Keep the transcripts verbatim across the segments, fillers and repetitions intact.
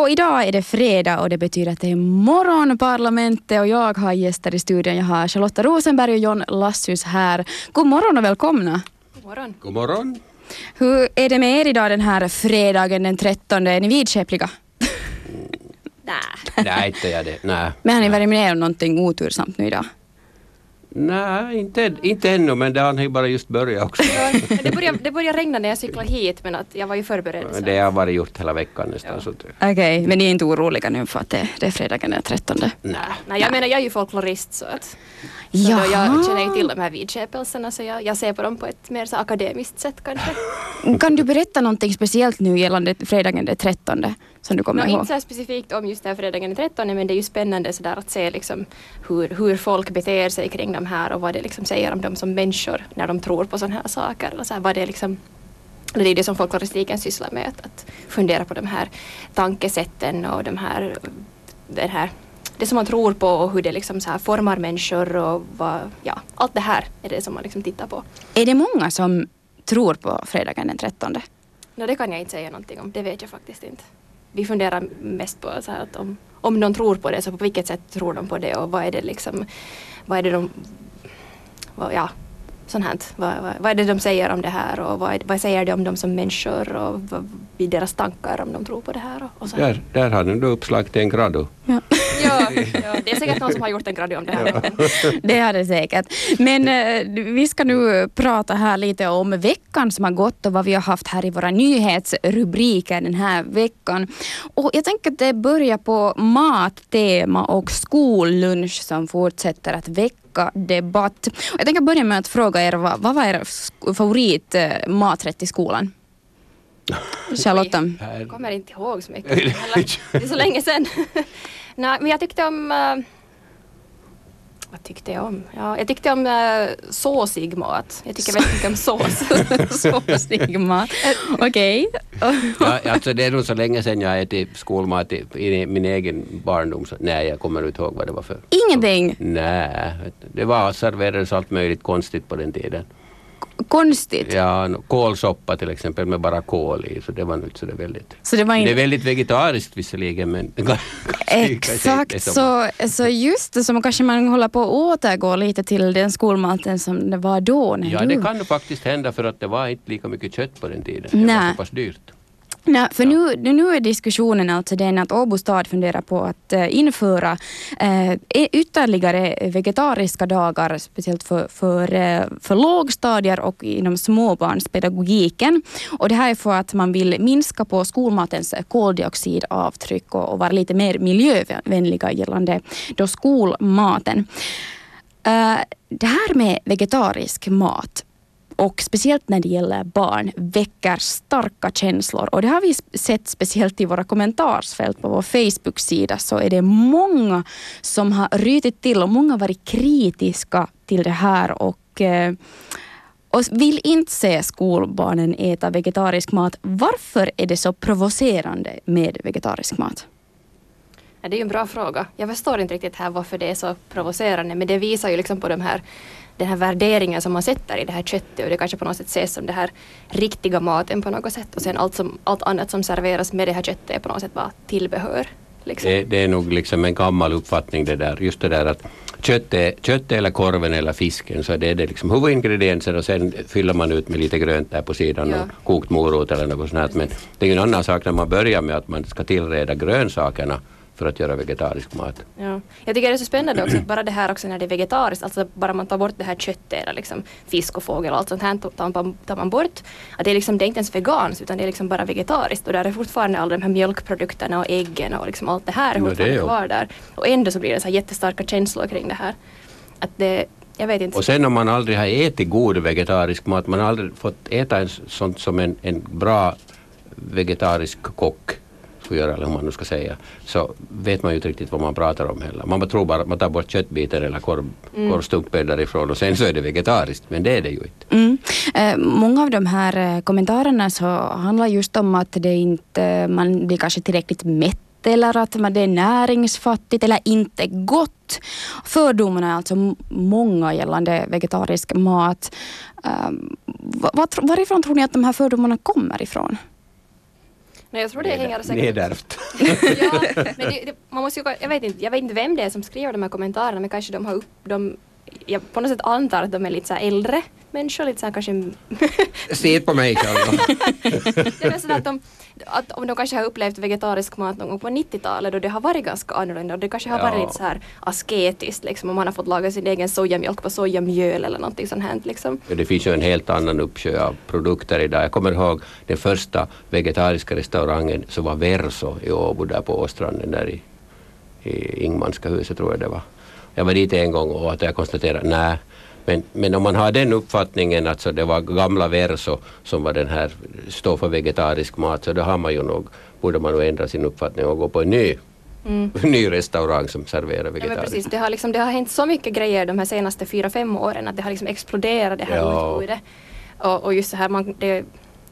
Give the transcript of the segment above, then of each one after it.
Och idag är det fredag och det betyder att det är morgonparlamentet och jag har gäster i studion. Jag har Charlotta Rosenberg och John Lassus här. God morgon och välkomna. God morgon. God morgon. Hur är det med er idag den här fredagen den trettonde? Är ni vidskepliga? Nej. Nej, inte jag det. Nej. Men har ni varit med om någonting otursamt nu idag? Nej, inte, inte ännu, men det har ju bara just börjat också. det, började, det började regna när jag cyklade hit, men att jag var ju förberedd. Så. Det har varit gjort hela veckan nästan. Ja. Okej, okay, men ni är inte oroliga nu för att det, det är fredagen den trettonde? Nej. Nej, jag menar jag är ju folklorist så att så då jag känner ju till de här vidskepelserna så jag, jag ser på dem på ett mer så akademiskt sätt kanske. Kan du berätta någonting speciellt nu gällande fredagen den trettonde som du kommer no, ihåg? Inte så specifikt om just den här fredagen den trettonde, men det är ju spännande så där att se liksom hur, hur folk beter sig kring de här och vad det liksom säger om dem som människor när de tror på sådana här saker. Och så här, vad det liksom, det är det som folkloristiken sysslar med, att, att fundera på de här tankesätten och de här, den här det som man tror på och hur det liksom så här formar människor och vad, ja, allt det här är det som man liksom tittar på. Är det många som tror på fredagen den trettonde? No, det kan jag inte säga någonting om, det vet jag faktiskt inte. Vi funderar mest på så här att om, om någon tror på det, så på vilket sätt tror de på det och vad är det liksom, vad är det de, vad, ja, sånt här, vad, vad, vad är det de säger om det här och vad, är, vad säger de om dem som människor och vad blir deras tankar om de tror på det här och, och så. Där, där har du uppslag till en gradu. Ja. Ja, ja, det är säkert någon som har gjort en gradu om det här. Ja. Det är det säkert. Men eh, vi ska nu prata här lite om veckan som har gått och vad vi har haft här i våra nyhetsrubriker den här veckan. Och jag tänker att det börjar på mattema och skollunch som fortsätter att väcka debatt. Och jag tänker börja med att fråga er, vad, vad var er favorit eh, maträtt i skolan? Charlotta? Jag kommer inte ihåg så mycket. Det är så länge sedan. Nej, men jag tyckte om... Uh, vad tyckte jag om? Ja, jag tyckte om uh, såsig mat. Jag tycker väldigt mycket om sås. Såsig mat. Okej. Okay. Ja, alltså det är nog så länge sedan jag ätit skolmat i, i min egen barndom. Så, nej, jag kommer inte ihåg vad det var för. Ingenting? Nej, det var serverades allt möjligt konstigt på den tiden. Konstigt? Ja, kålsoppa till exempel med bara kål i, så det var nog inte så det väldigt. Så det var in... Det är väldigt vegetariskt visserligen, men exakt, så, så just det, som kanske man håller på att återgå lite till den skolmaten som det var då. Ja, du... det kan nog faktiskt hända för att det var inte lika mycket kött på den tiden. Det Nej. var så pass dyrt. Nej, för nu, nu är diskussionen alltså den att Åbo stad funderar på att uh, införa uh, ytterligare vegetariska dagar, speciellt för, för, uh, för lågstadier och inom småbarnspedagogiken. Och det här är för att man vill minska på skolmatens koldioxidavtryck och, och vara lite mer miljövänliga gällande då skolmaten. Uh, det här med vegetarisk mat och speciellt när det gäller barn väcker starka känslor. Och det har vi sett speciellt i våra kommentarsfält på vår Facebook-sida, så är det många som har rytit till och många har varit kritiska till det här och, och vill inte se skolbarnen äta vegetarisk mat. Varför är det så provocerande med vegetarisk mat? Ja, det är ju en bra fråga. Jag förstår inte riktigt här varför det är så provocerande, men det visar ju liksom på de här, den här värderingen som man sätter i det här köttet och det kanske på något sätt ses som det här riktiga maten på något sätt och sen allt, som, allt annat som serveras med det här köttet är på något sätt bara tillbehör. Liksom. Det, det är nog liksom en gammal uppfattning det där, just det där att köttet, köttet eller korven eller fisken, så det är det liksom huvudingredienser och sen fyller man ut med lite grönt där på sidan ja. och kokt morot eller något sånt här. Men det är ju en annan sak när man börjar med att man ska tillreda grönsakerna för att göra vegetarisk mat. Ja. Jag tycker det är så spännande också att bara det här också när det är vegetariskt, alltså bara man tar bort det här köttet eller liksom fisk och fågel och allt sånt här tar man, tar man bort, att det är liksom, det är inte ens veganskt utan det är liksom bara vegetariskt och där är fortfarande alla de här mjölkprodukterna och äggen och liksom allt det här är fortfarande no, kvar där. Och ändå så blir det så här jättestarka känslor kring det här. Att det, jag vet inte. Och sen om man aldrig har ätit god vegetarisk mat, man har aldrig fått äta en sånt som en, en bra vegetarisk kock göra, eller hur man nu ska säga, så vet man ju inte riktigt vad man pratar om heller. Man tror bara att man tar bort köttbitar eller korv, mm. korvstumper därifrån och sen så är det vegetariskt, men det är det ju inte. Mm. Eh, många av de här eh, kommentarerna så handlar just om att det inte, man blir kanske tillräckligt mätt eller att det är näringsfattigt eller inte gott. Fördomarna är alltså många gällande vegetarisk mat. Um, var, varifrån tror ni att de här fördomarna kommer ifrån? Nej, jag tror det hänger säkert... Nedärvt. Ja, men det, det, man måste ju, jag, vet inte, jag vet inte vem det är som skriver de här kommentarerna, men kanske de har upp... De, jag på något sätt antar att de är lite så här äldre människor, lite så här kanske... Se på mig själva. Det är så att, de, att om de kanske har upplevt vegetarisk mat någon gång på nittiotalet, då det har varit ganska annorlunda, och det kanske har Ja. varit lite så här asketiskt liksom, om man har fått laga sin egen sojamjölk på sojamjöl eller någonting sånt här liksom. Det finns ju en helt annan uppsjö av produkter idag. Jag kommer ihåg den första vegetariska restaurangen som var Verso i Åbo där på Åstranden där i, i Ingmanska huset tror jag det var. Jag var dit en gång och att jag konstaterade nej. Men, men om man har den uppfattningen att så det var gamla Verso som var den här stå för vegetarisk mat, så då har man ju nog, borde man nog ändra sin uppfattning och gå på en ny, mm. ny restaurang som serverar vegetariskt. Ja, precis. Det har, liksom, det har hänt så mycket grejer de här senaste fyra, fem åren att det har liksom exploderat det här Ja. utbudet. Och, och just så här, man, det,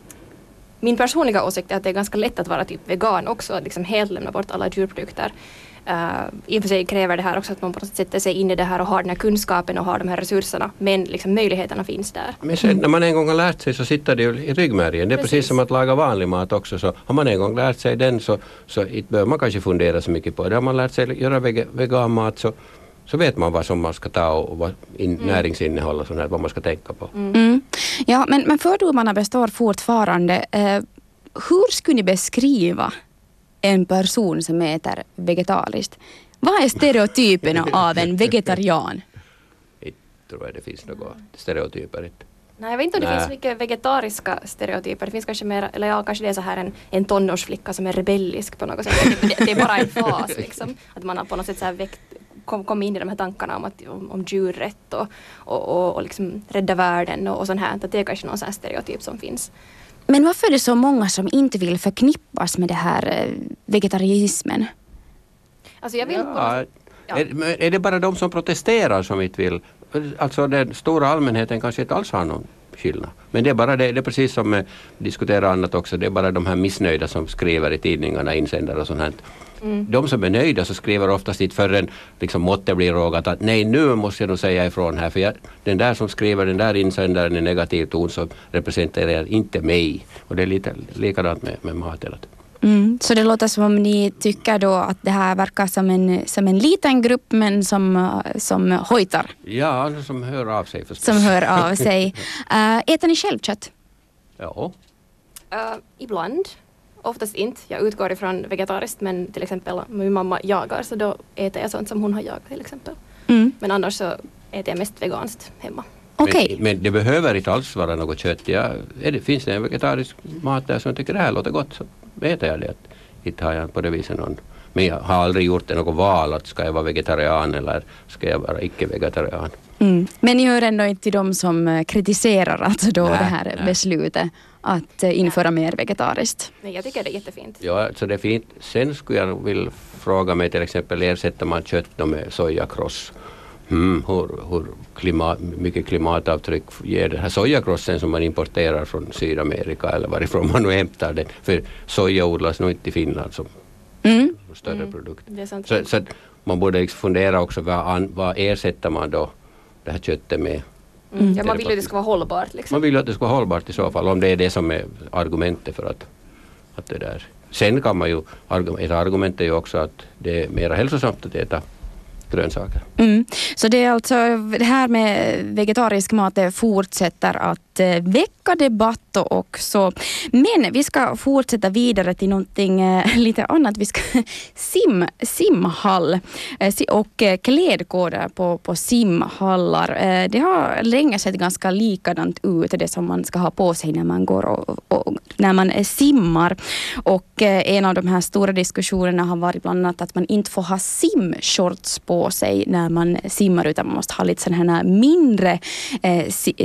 min personliga åsikt är att det är ganska lätt att vara typ vegan också, att liksom helt lämna bort alla djurprodukter. Uh, I och för sig kräver det här också att man på något sätt sätter sig in i det här och har den här kunskapen och har de här resurserna, men liksom möjligheterna finns där. Men sen när man en gång har lärt sig så sitter det ju i ryggmärgen. Det är precis. precis som att laga vanlig mat också. Så har man en gång lärt sig den så, så inte behöver man kanske fundera så mycket på det. Har man lärt sig göra veg- veganmat så, så vet man vad som man ska ta och, och vad in, mm. näringsinnehåll och sånt här, vad man ska tänka på. Mm. Mm. Ja, men, men fördomarna består fortfarande. Uh, hur skulle ni beskriva en person som äter vegetariskt? Vad är stereotyperna av en vegetarian? Jag tror jag det finns några stereotyper. Inte. Nej, jag vet inte om det Nej. finns mycket vegetariska stereotyper. Det finns kanske mer, eller ja, kanske det är så här en, en tonårsflicka som är rebellisk på något sätt. Det, det är bara en fas liksom. Att man har på något sätt så här väckt, kom, kom in i de här tankarna om, att, om, om djurrätt och, och, och, och liksom rädda världen och, och sånt här. Att det är kanske någon sån här stereotyp som finns. Men varför är det så många som inte vill förknippas med det här vegetarismen? Alltså jag vill... Ja, Ja. är, är det bara de som protesterar som inte vill? Alltså den stora allmänheten kanske inte alls har någon skillnad. Men det är bara det, det är precis som vi diskuterar annat också. Det är bara de här missnöjda som skriver i tidningarna, insändare och sånt här. Mm. De som är nöjda så skriver oftast inte förrän liksom måttet blir rågat att nej, nu måste jag nog säga ifrån här, för jag, den där som skriver den där insändaren i negativ ton så representerar inte mig. Och det är lite likadant med, med mat. Mm. Så det låter som om ni tycker då att det här verkar som en, som en liten grupp men som, som hojtar. Ja, som hör av sig förstås. Som hör av sig. uh, äter ni själv kött? Ja. Uh, ibland. Oftast inte. Jag utgår ifrån vegetariskt, men till exempel min mamma jagar så då äter jag sånt som hon har jagat till exempel. Mm. Men annars så äter jag mest veganskt hemma. Okay. Men, men det behöver inte alls vara något kött. Ja, är det, finns det en vegetarisk mat där som tycker det här låter gott så äter jag det. Inte har jag på det viset någon. Men jag har aldrig gjort det något val att ska jag vara vegetarian eller ska jag vara icke-vegetarian. Mm. Men ni hör ändå inte till de som kritiserar alltså då nej, det här nej. beslutet att införa mer vegetariskt. Nej, jag tycker det är jättefint. Ja, så det är fint. Sen skulle jag vilja fråga mig till exempel, ersätter man kött med sojakross? Mm, hur hur klimat, mycket klimatavtryck ger den här sojakrossen som man importerar från Sydamerika eller varifrån man nu hämtar den? För soja odlas nog inte i Finland som mm. större mm. produkt. Det är sant. Så, så man borde liksom fundera också vad, vad ersätter man då det här köttet med? Mm. Ja, man vill ju att det ska vara hållbart. Liksom. Man vill ju att det ska vara hållbart i så fall, om det är det som är argumentet för att, att det där. Sen kan man ju, ett argument är ju också att det är mer hälsosamt att äta grönsaker. Mm. Så det är alltså det här med vegetarisk mat, det fortsätter att eh, väcka debatt också. Men vi ska fortsätta vidare till någonting eh, lite annat. Vi ska sim, simhall eh, och eh, klädkoder på, på simhallar. Eh, det har länge sett ganska likadant ut, det som man ska ha på sig när man går och, och när man eh, simmar. Och eh, en av de här stora diskussionerna har varit bland annat att man inte får ha simshorts på sig när man simmar, utan man måste ha lite sådana här mindre eh,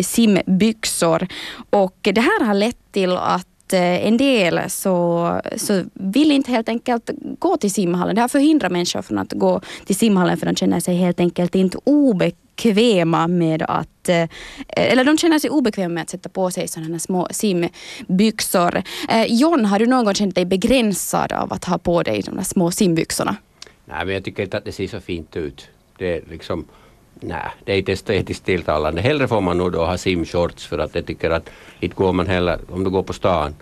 simbyxor. Och det här har lett till att eh, en del så, så vill inte helt enkelt gå till simhallen. Det har förhindrat människor från att gå till simhallen för de känner sig helt enkelt inte obekväma med att eh, eller de känner sig obekväma med att sätta på sig sådana här små simbyxor. Eh, John, har du någon känt dig begränsad av att ha på dig de här små simbyxorna? Nej, men jag tycker inte att det ser så fint ut. Det är liksom, nej, det är inte estetiskt tilltalande. Hellre får man nog då ha simshorts för att jag tycker att inte går man heller, om du går på stan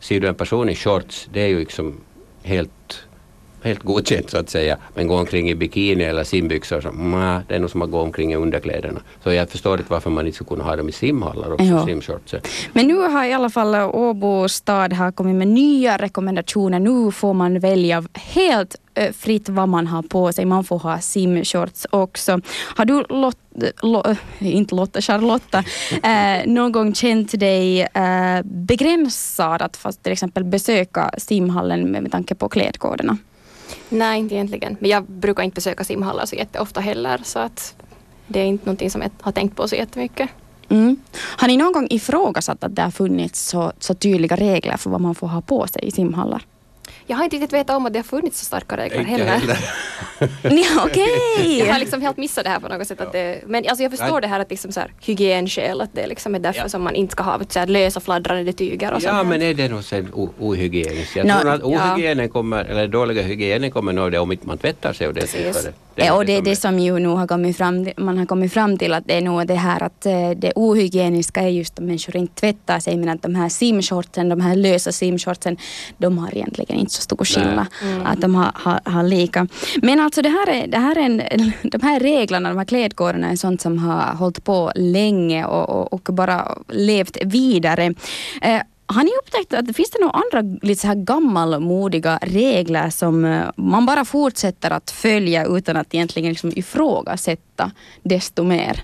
ser du en person i shorts, det är ju liksom helt, helt godkänt så att säga. Men gå omkring i bikini eller simbyxor, så, nah, det är nog som att gå omkring i underkläderna. Så jag förstår inte varför man inte skulle kunna ha dem i simhallar också, ja. Simshorts. Men nu har i alla fall Åbo stad har kommit med nya rekommendationer. Nu får man välja helt äh, fritt vad man har på sig. Man får ha simshorts också. Har du Lot, lo, inte Lotta, Charlotta, äh, någon gång känt dig äh, begränsad att fast till exempel besöka simhallen med, med tanke på klädkoderna? Nej, inte egentligen. Men jag brukar inte besöka simhallar så jätteofta heller. Så att det är inte någonting som jag har tänkt på så jättemycket. Mm. Har ni någon gång ifrågasatt att det har funnits så, så tydliga regler för vad man får ha på sig i simhallar? Jag har inte riktigt vetat om att det har funnits så starka regler inte heller. heller. Ja, okej. Okay. Jag har liksom helt missat det här på något sätt. Att det, men alltså jag förstår det här att liksom så här, hygienskäl, att det liksom är därför ja. Som man inte ska ha så här, lösa fladdrande tyger och ja, sånt. men är det nog sen ohygieniskt? Jag no, tror att ohygienen ja. kommer, eller dåliga hygienen kommer nog det om inte man tvättar sig och det. det. Det ja, och det är det som ju nu har kommit fram, man har kommit fram till att det är nog det här att det ohygieniska är just att människor inte tvättar sig, men att de här simshortsen, de här lösa simshortsen, de har egentligen inte så stor skillnad. Mm. Att de har, har, har lika. Men alltså det här är, det här är en, de här reglerna, de här klädkoderna är sånt som har hållit på länge och, och, och bara levt vidare. Eh, har ni upptäckt att det finns det några andra lite så här gammalmodiga regler som man bara fortsätter att följa utan att egentligen liksom ifrågasätta desto mer?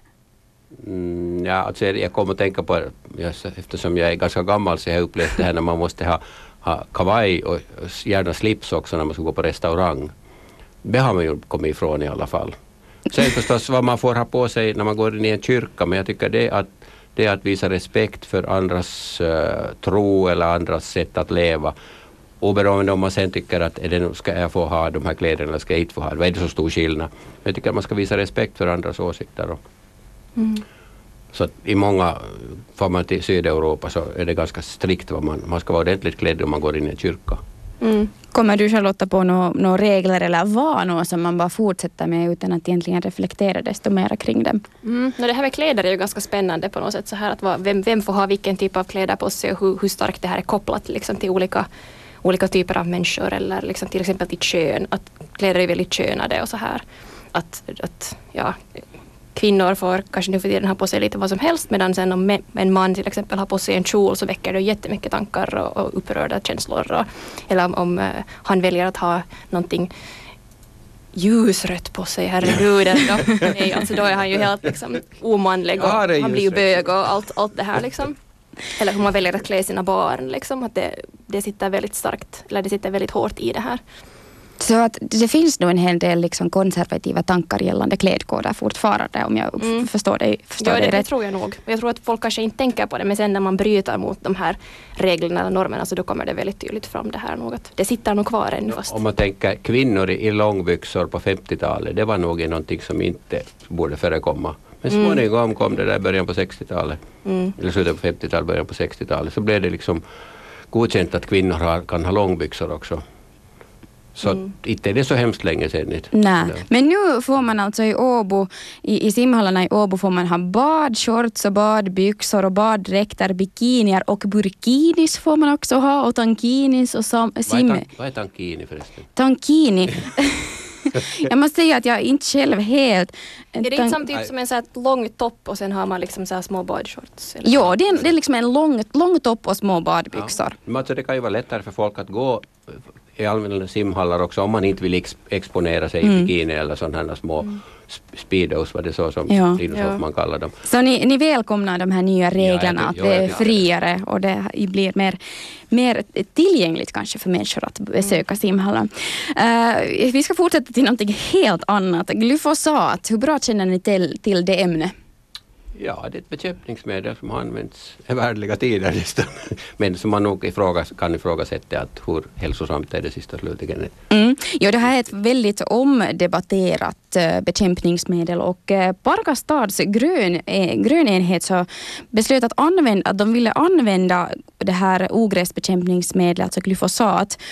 Mm, ja, alltså jag kommer att tänka på, just, eftersom jag är ganska gammal så jag har upplevt det här när man måste ha ha kavaj och gärna slips också när man ska gå på restaurang. Det har man ju kommit ifrån i alla fall. Sen förstås vad man får ha på sig när man går in i en kyrka, men jag tycker det är att, det är att visa respekt för andras uh, tro eller andras sätt att leva. Oberoende om man sen tycker att är det, ska jag få ha de här kläderna eller ska jag inte få ha det. Vad är det så stor skillnad? Jag tycker att man ska visa respekt för andras åsikter. Och, mm. Så att i många, får man till Sydeuropa så är det ganska strikt vad man, man ska vara ordentligt klädd om man går in i en kyrka. Mm. Kommer du Charlotta på några nå regler eller vanor som man bara fortsätter med utan att egentligen reflektera desto mer kring dem? Mm. No, det här med kläder är ju ganska spännande på något sätt. Så här att vad, vem, vem får ha vilken typ av kläder på sig och hur, hur starkt det här är kopplat liksom, till olika, olika typer av människor eller liksom, till exempel till kön. Att kläder är väldigt könade och så här. Att, att ja... Kvinnor får kanske nu för tiden ha på sig lite vad som helst, medan sen om en man till exempel har på sig en kjol så väcker det jättemycket tankar och, och upprörda känslor. Och, eller om, om uh, han väljer att ha någonting ljusrött på sig, herregud. Då, nej, alltså då är han ju helt liksom, omanlig och ja, han blir ju bög och allt, allt det här liksom. Eller hur man väljer att klä sina barn liksom, att det, det sitter väldigt starkt, eller det sitter väldigt hårt i det här. Så att det finns nog en hel del liksom konservativa tankar gällande klädkoder fortfarande, om jag mm. förstår det, förstår ja, det, det rätt. Det tror jag nog. Jag tror att folk kanske inte tänker på det, men sen när man bryter mot de här reglerna eller normerna så då kommer det väldigt tydligt fram det här nog att det sitter nog kvar ännu fast. Om man tänker kvinnor i långbyxor på femtiotalet, det var nog någonting som inte borde förekomma. Men småningom mm. kom det där början på sextiotalet, mm. eller slutet på femtiotalet, början på sextiotalet, så blev det liksom godkänt att kvinnor har, kan ha långbyxor också. Så mm. inte är det så hemskt länge sedan. Nej. Nej, men nu får man alltså i Åbo, i, i simhallarna i Åbo får man ha badshorts och badbyxor och baddräkter, bikinier och burkinis får man också ha och tankinis och sam, sim... Vad är, tan- vad är tankini förresten? Tankini. Jag måste säga att jag inte själv helt... Är det inte samtidigt som en så här lång topp och sen har man liksom så här små badshorts? Eller? Ja, det är, en, det är liksom en lång, lång topp och små badbyxor. Ja. Men alltså det kan ju vara lättare för folk att gå i allmänna simhallar också om man inte vill ex- exponera sig mm. i bikini eller sådana här små mm. speedos, vad det är så som ja. Ja. man kallar dem. Så ni, ni välkomnar de här nya reglerna, ja, att det är friare och det blir mer, mer tillgängligt kanske för människor att besöka mm. simhallar. Uh, vi ska fortsätta till någonting helt annat. Glyfosat, hur bra känner ni till, till det ämnet? Ja, det är ett bekämpningsmedel som har använts i värdliga tider. Men som man nog ifråga, kan ifrågasätta att hur hälsosamt är det sista slutligen. Mm. Ja, det här är ett väldigt omdebatterat uh, bekämpningsmedel och uh, Parkastads grön, uh, grönenhet så beslöt att, använda, att de ville använda det här ogräsbekämpningsmedlet, alltså glyfosat,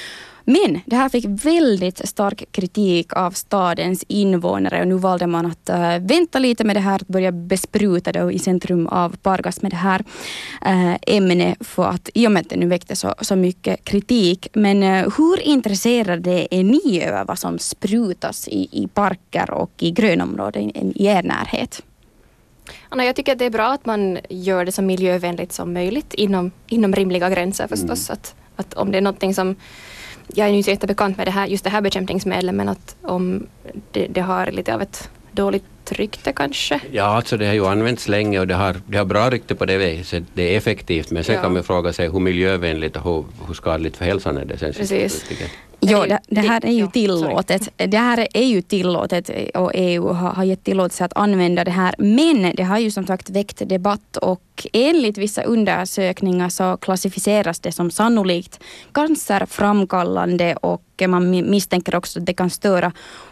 Men det här fick väldigt stark kritik av stadens invånare och nu valde man att uh, vänta lite med det här, att börja bespruta då i centrum av Pargas med det här uh, ämnet för att i och med att det nu väckte så, så mycket kritik. Men uh, hur intresserade är ni över vad som sprutas i, i parker och i grönområden i, i er närhet? Anna, jag tycker att det är bra att man gör det så miljövänligt som möjligt inom, inom rimliga gränser förstås. Mm. Att, att om det är någonting som, jag är ju inte jättebekant med det här, just det här bekämpningsmedlet, men att om det, det har lite av ett dåligt rykte kanske. Ja, alltså det har ju använts länge och det har, det har bra rykte på det viset. Det är effektivt, men sen ja. kan man fråga sig hur miljövänligt och hur, hur skadligt för hälsan är det sen. Precis. Jo, det, det här är ju tillåtet. Det här är ju tillåtet och E U har, har gett tillåtelse att använda det här. Men det har ju som sagt väckt debatt och enligt vissa undersökningar så klassificeras det som sannolikt cancerframkallande och man misstänker också att det kan störa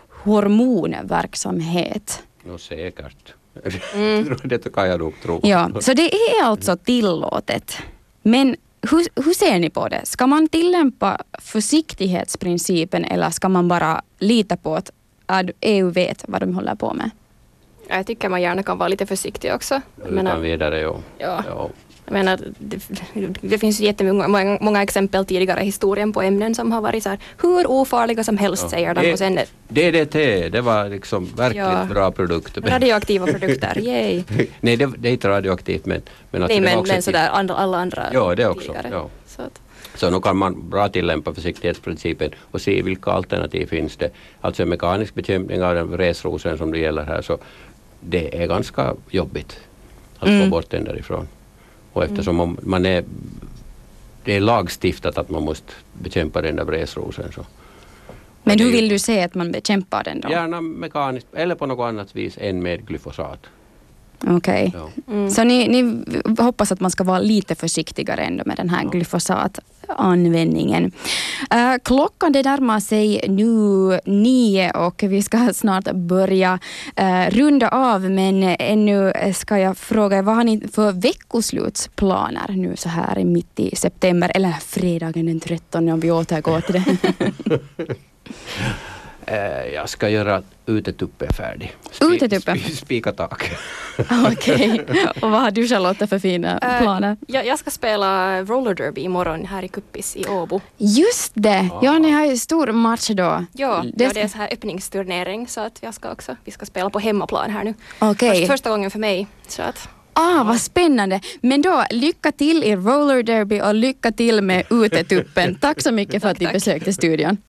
hormonverksamhet. No, säkert. Mm. Det kan jag nog tro. Ja, så det är alltså tillåtet. Men hur, hur ser ni på det? Ska man tillämpa försiktighetsprincipen eller ska man bara lita på att E U vet vad de håller på med? Jag tycker man gärna kan vara lite försiktig också. Utan menar, vidare, ja. Ja. ja. Jag menar, det, det finns jättemånga många, många exempel tidigare i historien på ämnen som har varit så här, hur ofarliga som helst, ja. säger de. Det, och sen, D D T, det var liksom verkligen ja. bra produkt. Radioaktiva produkter, yay. Nej, det, det är inte radioaktivt, men... men Nej, det men, också men sådär andra, alla andra ja, det också. Ja. Så, att. så nu kan man bra tillämpa försiktighetsprincipen och se vilka alternativ finns det. Alltså en mekanisk bekämpning av den resrosen som det gäller här, så det är ganska jobbigt att mm. få bort den därifrån. Och eftersom mm. man är, det är lagstiftat att man måste bekämpa den där vresrosen. Så. Men hur vill du säga att man bekämpar den då? Gärna mekaniskt eller på något annat vis än med glyfosat. Okej. Okay. Ja. Mm. Så ni, ni hoppas att man ska vara lite försiktigare ändå med den här ja. glyfosatanvändningen. Uh, klockan det närmar sig nu nio och vi ska snart börja uh, runda av, men ännu ska jag fråga, vad har ni för veckoslutsplaner nu så här mitt i september eller fredagen den trettonde om vi återgår till det? Jag ska göra utetuppe färdig. Spi- utetuppe? Sp- spika tak. Okej. Okay. Och vad har du, Charlotte, för fina uh, planer? Jag, jag ska spela roller derby imorgon här i Kuppis i Åbo. Just det. Ah. Ja, ni har ju stor match då. Ja, det, ja, det är så här öppningsturnering så att jag ska också, vi ska spela på hemmaplan här nu. Okej. Okay. Först, första gången för mig. Så att Ah, vad spännande. Men då, lycka till i roller derby och lycka till med utetuppen. Tack så mycket för att ni besökte studion.